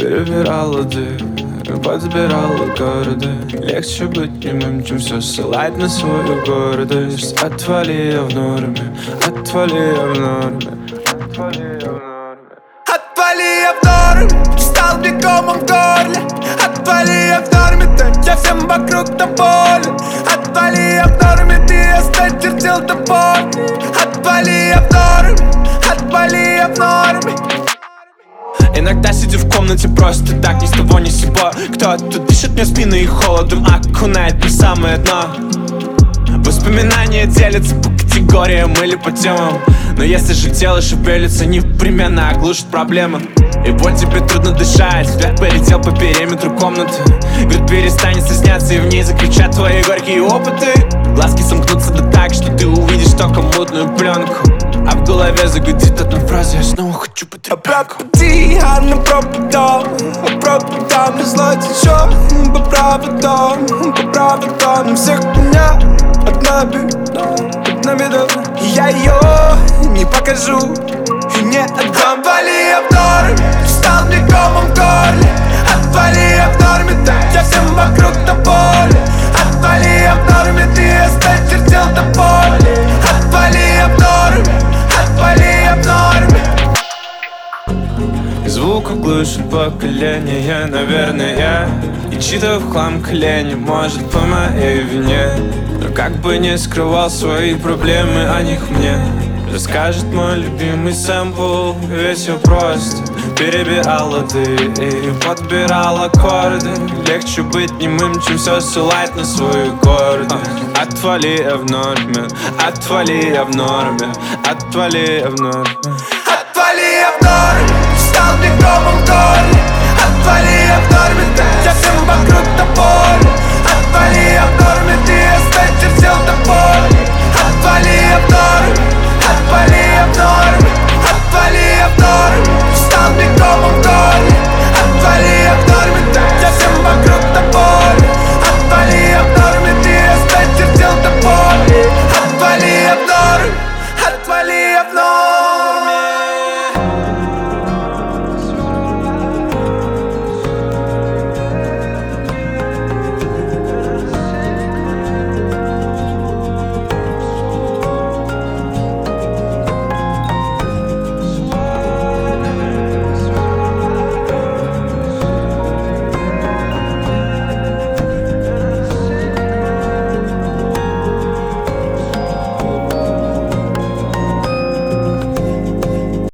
Перебирала ты, подбирала города. Легче быть немым, чем все ссылать на свою гордость. Отвали, я в норме, отвали, я в норме, отвали, я в норме. Отвали, я в норме, стал мне комом в горле. Отвали, я в норме, так я всем вокруг доволен. Отвали, я в норме, ты осточертил топор. Отвали, я в норме, отвали, я в норме. Иногда сидя в комнате просто так, ни с того ни с сего. Кто-то дышит мне в спину и холодом окунает на самое дно. Воспоминания делятся по категориям или по темам. Но если же тело шевелится, непременно оглушит проблемы. И боль тебе трудно дышать, взгляд полетел по периметру комнаты. Говорит, перестань стесняться, и в ней закричат твои горькие опыты. Глазки сомкнутся да так, что ты увидишь только мутную пленку. А в голове загудит одна фраза: я снова хочу быть ребенком. По пути, а на пропадом и зло течет по проводам. Всех меня одна беда, и я ее не покажу и не отдам. Отвали, я в норме, стал мне комом в горле. Отвали, я в норме, так я всем вокруг доволен. Отвали, я в норме, ты осточертил топор. Отвали, я в норме, отвали, я в норме. Звук глушит поколение, наверное. И читаю в хлам колени, может, по моей вине. Но как бы не скрывал свои проблемы, о них мне расскажет мой любимый сэмпл. Ведь все просто перебирала ты и подбирала аккорды. Легче быть немым, чем все ссылать на свою гордость. Отвали, я в норме, отвали, я в норме, отвали, я в норме.